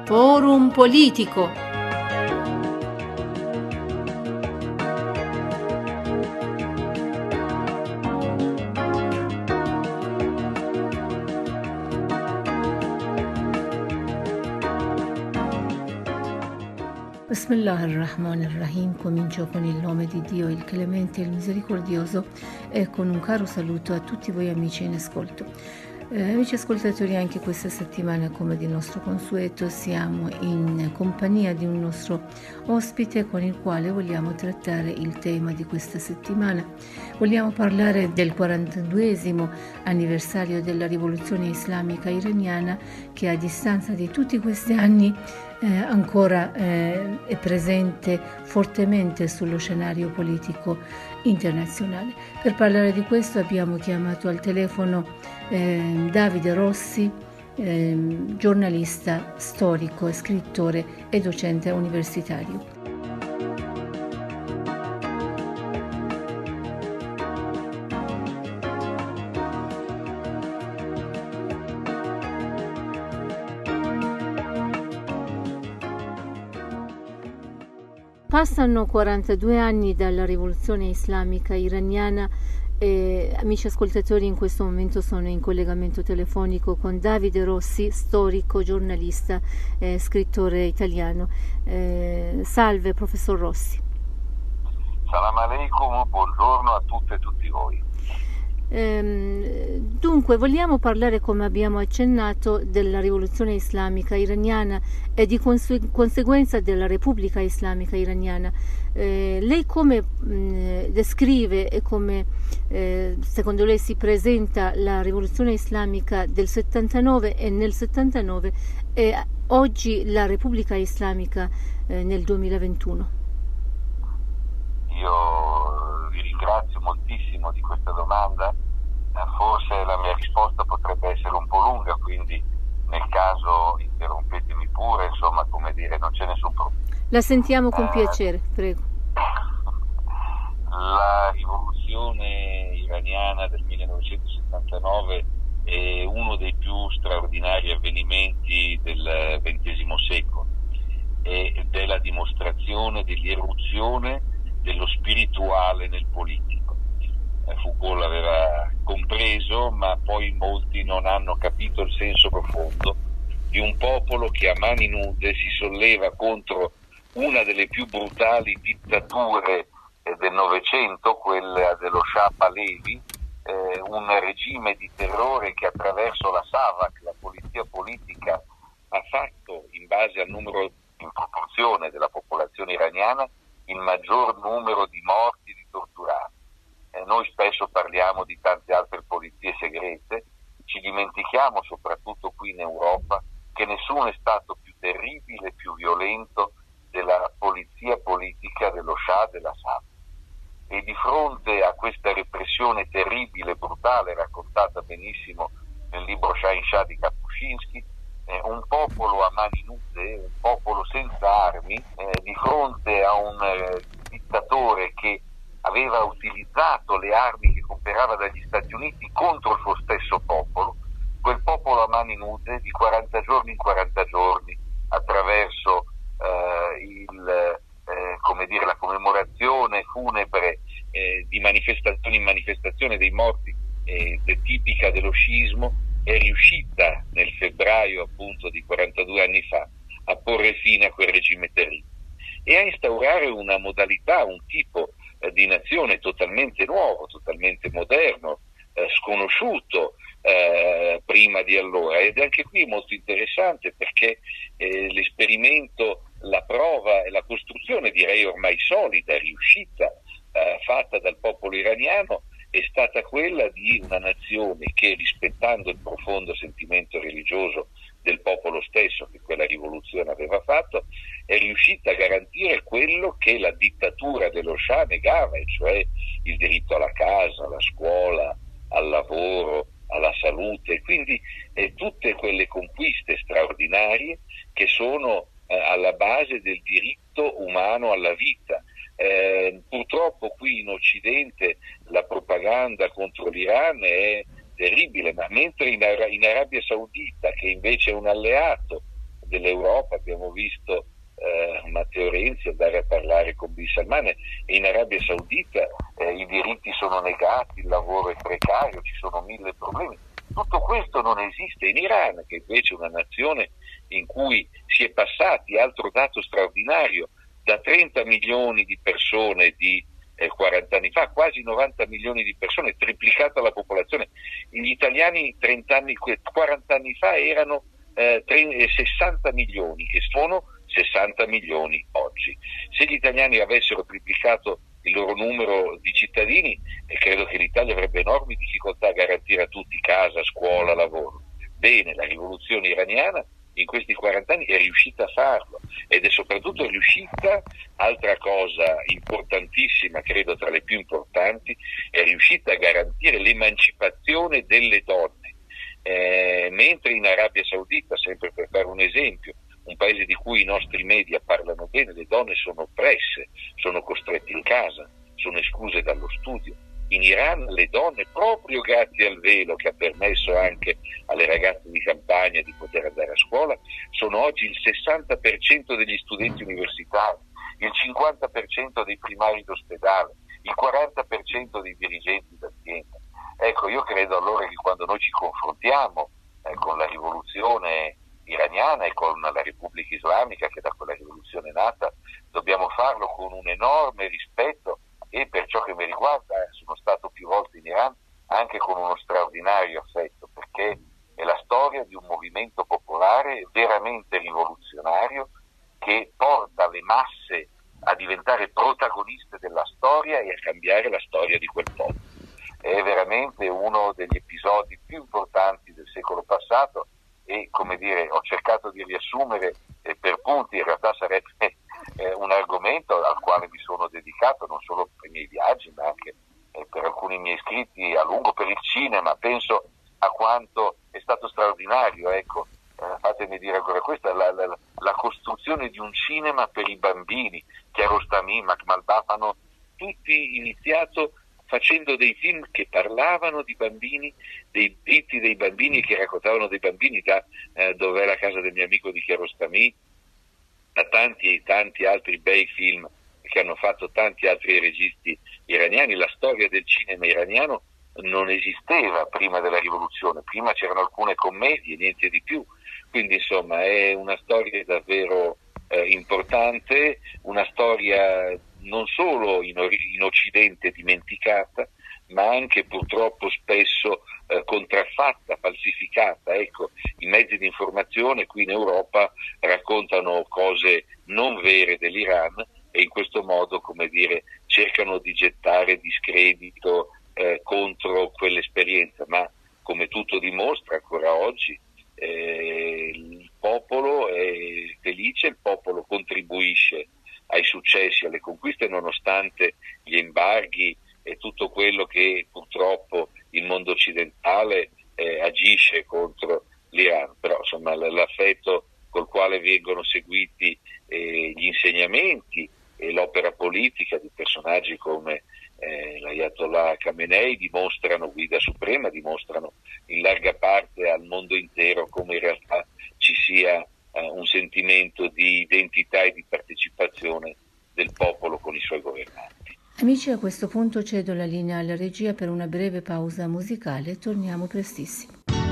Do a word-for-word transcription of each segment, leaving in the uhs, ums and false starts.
Forum Politico. Bismillahirrahmanirrahim. Comincio con il nome di Dio, il clemente e il misericordioso, e con un caro saluto a tutti voi amici in ascolto. Eh, amici ascoltatori, anche questa settimana, come di nostro consueto, siamo in compagnia di un nostro ospite con il quale vogliamo trattare il tema di questa settimana. Vogliamo parlare del quarantaduesimo anniversario della rivoluzione islamica iraniana, che a distanza di tutti questi anni eh, ancora eh, è presente fortemente sullo scenario politico internazionale. Per parlare di questo abbiamo chiamato al telefono eh, Davide Rossi, eh, giornalista, storico, scrittore e docente universitario. Passano quarantadue anni dalla rivoluzione islamica iraniana e, amici ascoltatori, in questo momento sono in collegamento telefonico con Davide Rossi, storico, giornalista, eh, scrittore italiano. Eh, salve professor Rossi. Salam alaikum, buongiorno a tutte e tutti voi. Ehm, dunque, vogliamo parlare, come abbiamo accennato, della rivoluzione islamica iraniana e di conse- conseguenza della Repubblica Islamica Iraniana. Eh, lei come mh, descrive e come eh, secondo lei si presenta la rivoluzione islamica del settantanove e nel settantanove e oggi la Repubblica Islamica eh, nel duemilaventuno? Io vi ringrazio moltissimo di questa domanda. Forse la mia risposta potrebbe essere un po' lunga, quindi nel caso interrompetemi pure, insomma, come dire, non c'è nessun problema. La sentiamo con eh, piacere, prego. La rivoluzione iraniana del millenovecentosettantanove è uno dei più straordinari avvenimenti del ventesimo secolo ed è la dimostrazione dell'irruzione dello spirituale nel politico. Foucault l'aveva compreso, ma poi molti non hanno capito il senso profondo di un popolo che a mani nude si solleva contro una delle più brutali dittature del Novecento, quella dello Shah Pahlavi, eh, un regime di terrore che attraverso la SAVAK, la polizia politica, ha fatto, in base al numero, in proporzione della popolazione iraniana, il maggior numero di morti e di torturati. Eh, noi spesso parliamo di tante altre polizie segrete, ci dimentichiamo, soprattutto qui in Europa, che nessuno è stato più terribile, più violento della polizia politica dello Shah, della SAVAK. E di fronte a questa repressione terribile, brutale, raccontata benissimo nel libro Shah in Shah di Kapuscinski, eh, un popolo a mani nude, un popolo senza armi, eh, di fronte a un eh, dittatore che aveva utilizzato le armi che comprava dagli Stati Uniti contro il suo stesso popolo, quel popolo a mani nude di quaranta giorni in quaranta giorni, attraverso eh, il, eh, come dire, la commemorazione funebre eh, di manifestazione in manifestazione dei morti eh, tipica dello sciismo, è riuscita nel febbraio appunto di quarantadue anni fa a porre fine a quel regime terribile e a instaurare una modalità, un tipo eh, di nazione totalmente nuovo, totalmente moderno, eh, sconosciuto eh, prima di allora. Ed anche qui molto interessante perché eh, l'esperimento, la prova e la costruzione, direi ormai solida, riuscita, eh, fatta dal popolo iraniano, è stata quella di una nazione che, rispettando il profondo sentimento religioso del popolo stesso che quella rivoluzione aveva fatto, è riuscita a garantire quello che la dittatura dello Shah negava, e cioè il diritto alla casa, alla scuola, al lavoro, alla salute, quindi eh, tutte quelle conquiste straordinarie che sono eh, alla base del diritto umano alla vita. Eh, purtroppo qui in Occidente la propaganda contro l'Iran è terribile, ma mentre in, Ara- in Arabia Saudita, che invece è un alleato dell'Europa, abbiamo visto eh, Matteo Renzi andare a parlare con Bin Salman, e in Arabia Saudita eh, i diritti sono negati, il lavoro è precario, ci sono mille problemi. Tutto questo non esiste in Iran, che invece è una nazione in cui si è passati, altro dato straordinario, da trenta milioni di persone di eh, quaranta anni fa, quasi novanta milioni di persone, triplicata la popolazione. Gli italiani trenta anni, quaranta anni fa erano eh, sessanta milioni e sono sessanta milioni oggi. Se gli italiani avessero triplicato il loro numero di cittadini, eh, credo che l'Italia avrebbe enormi difficoltà a garantire a tutti casa, scuola, lavoro. Bene, la rivoluzione iraniana in questi quaranta anni è riuscita a farlo, ed è soprattutto riuscita, altra cosa importantissima, credo tra le più importanti, è riuscita a garantire l'emancipazione delle donne, eh, mentre in Arabia Saudita, sempre per fare un esempio, un paese di cui i nostri media parlano bene, le donne sono oppresse, sono costrette in casa, sono escluse dallo studio. In Iran le donne, proprio grazie al velo che ha permesso anche alle ragazze di campagna di poter andare a scuola, sono oggi il sessanta per cento degli studenti universitari, il cinquanta per cento dei primari d'ospedale, il quaranta per cento dei dirigenti d'azienda. Ecco, io credo allora che quando noi ci confrontiamo eh, con la rivoluzione iraniana e con la Repubblica Islamica, che da quella rivoluzione è nata, dobbiamo farlo con un enorme rispetto, e per ciò che mi riguarda sono stato più volte in Iran anche con uno straordinario affetto, perché è la storia di un movimento popolare veramente rivoluzionario che porta le masse a diventare protagoniste della storia e a cambiare la storia di quel popolo. È veramente uno degli episodi più importanti del secolo passato, e come dire, ho cercato di riassumere eh, per punti, in realtà sarebbe eh, un argomento al quale mi sono dedicato non solo per i miei viaggi ma anche eh, per alcuni miei scritti a lungo per il cinema. Penso a quanto è stato straordinario, ecco, eh, fatemi dire ancora questa, la, la, la costruzione di un cinema per i bambini. Kiarostami, Makhmalbaf hanno tutti iniziato facendo dei film che parlavano di bambini, dei diritti dei bambini, che raccontavano dei bambini, da eh, Dov'è la casa del mio amico di Kiarostami, a tanti e tanti altri bei film che hanno fatto tanti altri registi iraniani. La storia del cinema iraniano non esisteva prima della rivoluzione, prima c'erano alcune commedie, niente di più, quindi insomma è una storia davvero eh, importante, una storia non solo in, in Occidente dimenticata, ma anche purtroppo spesso eh, contraffatta, falsificata. Ecco, i mezzi di informazione qui in Europa raccontano cose non vere dell'Iran e in questo modo, come dire, cercano di gettare discredito eh, contro quell'esperienza, ma come tutto dimostra ancora oggi eh, il popolo è felice, il popolo contribuisce ai successi, alle conquiste, nonostante gli embarghi e tutto quello che purtroppo il mondo occidentale eh, agisce contro l'Iran. Però insomma l'affetto col quale vengono seguiti eh, gli insegnamenti e l'opera politica di personaggi come eh, l'Ayatollah Khamenei dimostrano, guida suprema, dimostrano in larga parte al mondo intero come in realtà ci sia eh, un sentimento di identità e di partecipazione del popolo con i suoi governanti. Amici, a questo punto cedo la linea alla regia per una breve pausa musicale, torniamo prestissimo.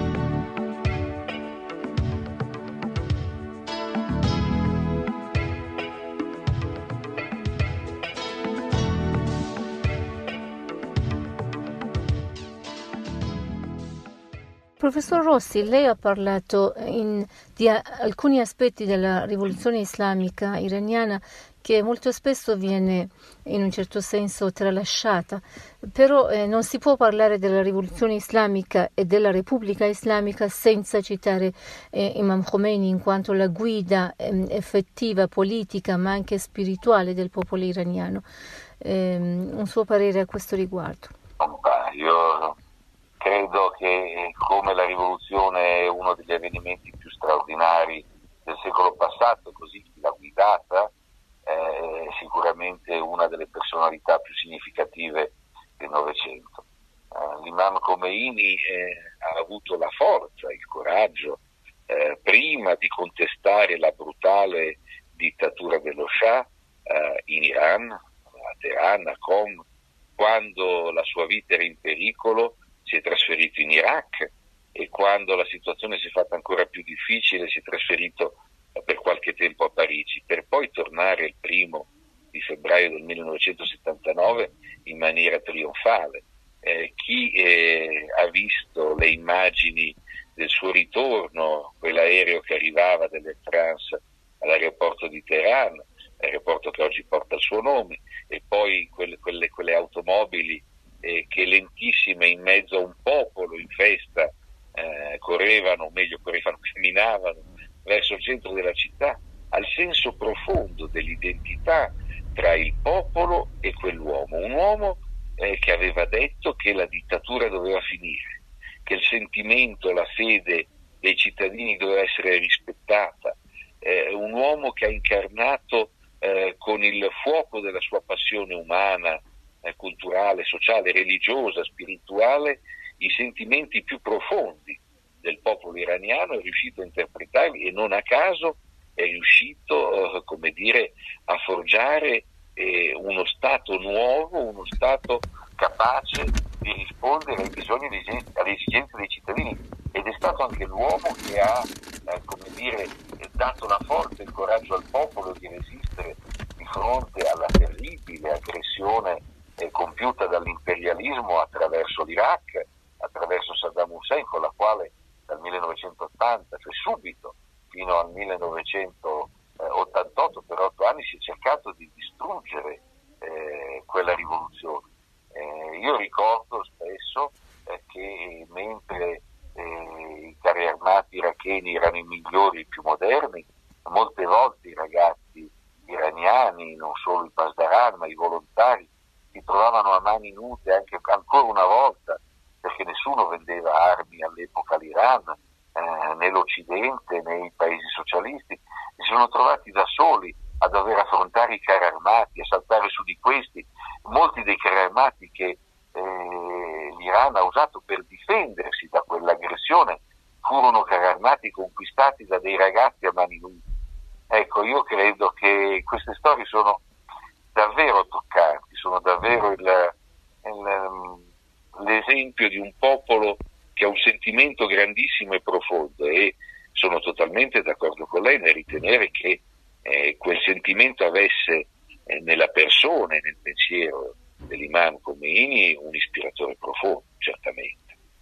Professor Rossi, lei ha parlato in, di a, alcuni aspetti della rivoluzione islamica iraniana che molto spesso viene in un certo senso tralasciata, però eh, non si può parlare della rivoluzione islamica e della Repubblica Islamica senza citare eh, Imam Khomeini, in quanto la guida eh, effettiva, politica ma anche spirituale del popolo iraniano. Eh, un suo parere a questo riguardo? Io credo che come la rivoluzione è uno degli avvenimenti più straordinari del secolo passato, così chi l'ha guidata è sicuramente una delle personalità più significative del Novecento. Eh, L'imam Khomeini eh, ha avuto la forza, il coraggio eh, prima di contestare la brutale dittatura dello Shah eh, in Iran, a Teheran, a Qom, quando la sua vita era in pericolo si è trasferito in Iraq, e quando la situazione si è fatta ancora più difficile si è trasferito per qualche tempo a Parigi, per poi tornare il primo di febbraio del millenovecentosettantanove in maniera trionfale. Eh, chi eh, ha visto le immagini del suo ritorno, quell'aereo che arrivava dall'Air France all'aeroporto di Teheran, aeroporto che oggi porta il suo nome, e poi quelle, quelle, quelle automobili eh, che lentissime in mezzo a un popolo in festa eh, correvano, o meglio correvano, camminavano verso il centro della città, al senso profondo dell'identità tra il popolo e quell'uomo, un uomo eh, che aveva detto che la dittatura doveva finire, che il sentimento, la fede dei cittadini doveva essere rispettata, eh, un uomo che ha incarnato eh, con il fuoco della sua passione umana, eh, culturale, sociale, religiosa, spirituale, i sentimenti più profondi del popolo iraniano, è riuscito a interpretarli, e non a caso è riuscito, eh, come dire, a forgiare eh, uno Stato nuovo, uno Stato capace di rispondere ai bisogni, alle esigenze dei cittadini, ed è stato anche l'uomo che ha, eh, come dire, dato la forza e il coraggio al popolo di resistere di fronte alla terribile aggressione eh, compiuta dall'imperialismo attraverso l'Iraq, attraverso Saddam Hussein, con la quale dal millenovecentottanta, cioè subito, fino al millenovecentottantotto, per otto anni si è cercato di distruggere eh, quella rivoluzione. Eh, io ricordo spesso eh, che mentre eh, i carri armati iracheni erano i migliori, i più moderni, molte volte i ragazzi iraniani, non solo i pasdaran, ma i volontari, si trovavano a mani nude anche ancora una volta, perché nessuno vendeva armi all'epoca all'Iran, eh, né l'Occidente né i paesi socialisti, si sono trovati da soli a dover affrontare i carri armati, a saltare su di questi. Molti dei carri armati che eh, l'Iran ha usato per difendersi da quell'aggressione furono carri armati conquistati da dei ragazzi a mani nude. Ecco, io credo che queste storie sono davvero toccanti, sono davvero il, il, l'esempio di un popolo che ha un sentimento grandissimo e profondo, e sono totalmente d'accordo con lei nel ritenere che eh, quel sentimento avesse eh, nella persona e nel pensiero dell'imam Khomeini un ispiratore profondo, certamente.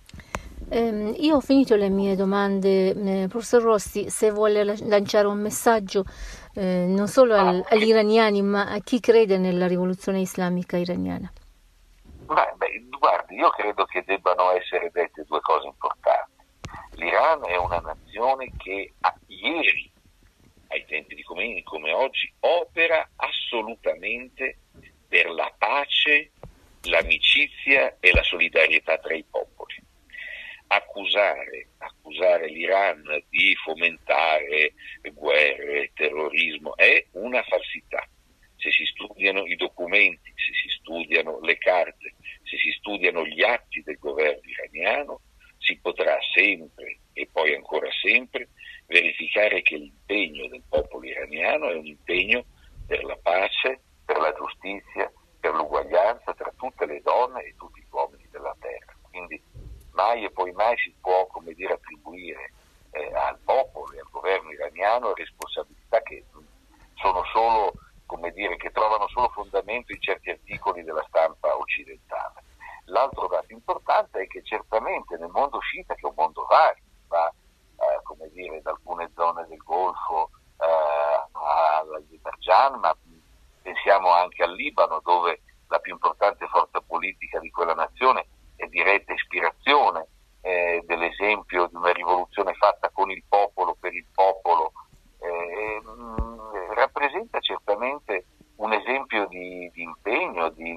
Eh, io ho finito le mie domande, eh, professor Rossi, se vuole lanciare un messaggio eh, non solo al, agli iraniani, ma a chi crede nella rivoluzione islamica iraniana. Beh, beh, guardi, io credo che debbano essere dette due cose importanti. L'Iran è una nazione che a, ieri, ai tempi di Khomeini come oggi, opera assolutamente per la pace, l'amicizia e la solidarietà tra i popoli. Accusare, accusare l'Iran di fomentare guerre, terrorismo, è una falsità. Se si studiano i documenti, se si studiano le carte, se si studiano gli atti del governo iraniano, si potrà sempre e poi ancora sempre verificare che l'impegno del popolo iraniano è un impegno per la pace, per la giustizia, per l'uguaglianza tra tutte le donne e tutti gli uomini della terra. Quindi mai e poi mai si può, come dire, attribuire eh, al popolo e al governo iraniano responsabilità che sono solo, come dire, che trovano solo fondamento in certi articoli della stampa occidentale. L'altro dato importante è che certamente nel mondo sciita, che è un mondo vario, va eh, come dire, da alcune zone del Golfo eh, all'Azerbaigian, ma pensiamo anche al Libano, dove la più importante forza politica di quella nazione è diretta ispirazione eh, dell'esempio di una rivoluzione fatta con il popolo, per il popolo, eh, mh, rappresenta certamente un esempio di, di impegno, di,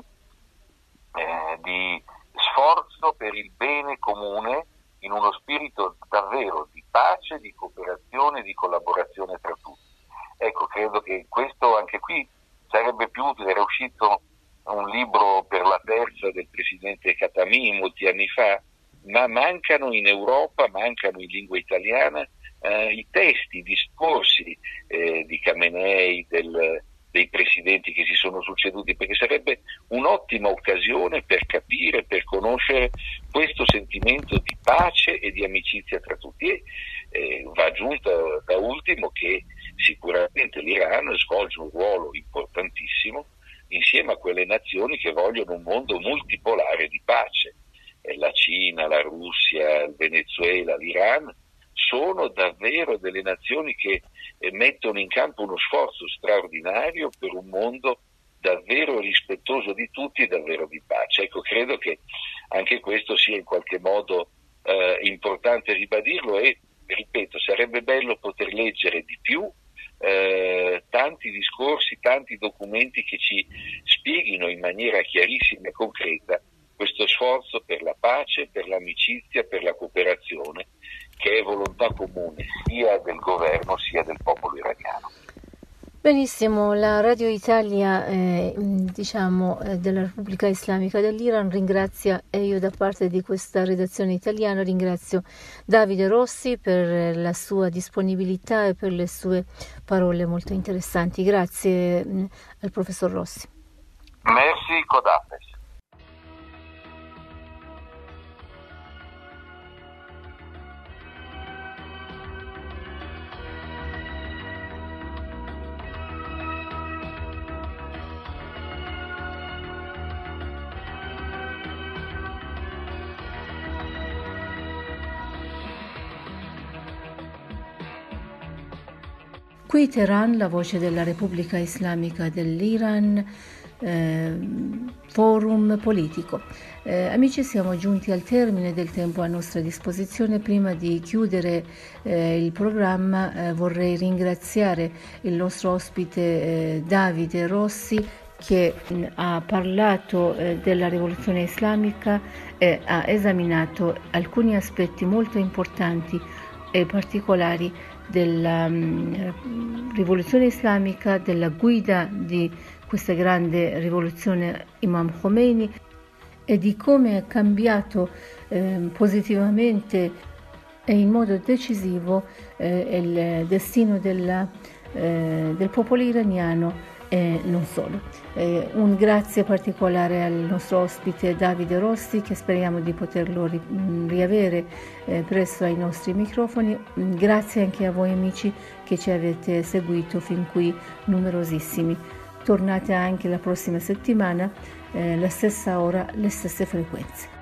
eh, di sforzo per il bene comune in uno spirito davvero di pace, di cooperazione, di collaborazione tra tutti. Ecco, credo che questo anche qui sarebbe più utile. Era uscito un libro per la terza del presidente Khatami molti anni fa, ma mancano in Europa, mancano in lingua italiana eh, i testi, i discorsi eh, di Khamenei, del, dei presidenti che si sono succeduti, perché sarebbe un'ottima occasione per capire, per conoscere questo sentimento di pace e di amicizia tra tutti. E eh, va aggiunto da ultimo che sicuramente l'Iran svolge un ruolo importantissimo insieme a quelle nazioni che vogliono un mondo multipolare di pace. Eh, la Cina, la Russia, il Venezuela, l'Iran sono davvero delle nazioni che eh, mettono in campo uno sforzo straordinario per un mondo davvero rispettoso di tutti e davvero di pace. Ecco, credo che anche questo sia in qualche modo eh, importante ribadirlo e, ripeto, sarebbe bello poter leggere di più eh, tanti discorsi, tanti documenti che ci spieghino in maniera chiarissima e concreta questo sforzo per la pace, per l'amicizia, per la cooperazione, che è volontà comune sia del governo sia del popolo iraniano. Benissimo, la Radio Italia eh, diciamo, eh, della Repubblica Islamica dell'Iran ringrazia, e io da parte di questa redazione italiana ringrazio Davide Rossi per la sua disponibilità e per le sue parole molto interessanti. Grazie mh, al professor Rossi. Merci, Kodafes. Qui Teheran, la voce della Repubblica Islamica dell'Iran, eh, forum politico. Eh, amici, siamo giunti al termine del tempo a nostra disposizione. Prima di chiudere eh, il programma eh, vorrei ringraziare il nostro ospite eh, Davide Rossi, che mh, ha parlato eh, della rivoluzione islamica e ha esaminato alcuni aspetti molto importanti e particolari della um, rivoluzione islamica, della guida di questa grande rivoluzione Imam Khomeini e di come ha cambiato eh, positivamente e in modo decisivo eh, il destino della, eh, del popolo iraniano e non solo. Eh, un grazie particolare al nostro ospite Davide Rossi, che speriamo di poterlo ri- riavere eh, presto ai nostri microfoni. Grazie anche a voi amici che ci avete seguito fin qui, numerosissimi. Tornate anche la prossima settimana, eh, la stessa ora, le stesse frequenze.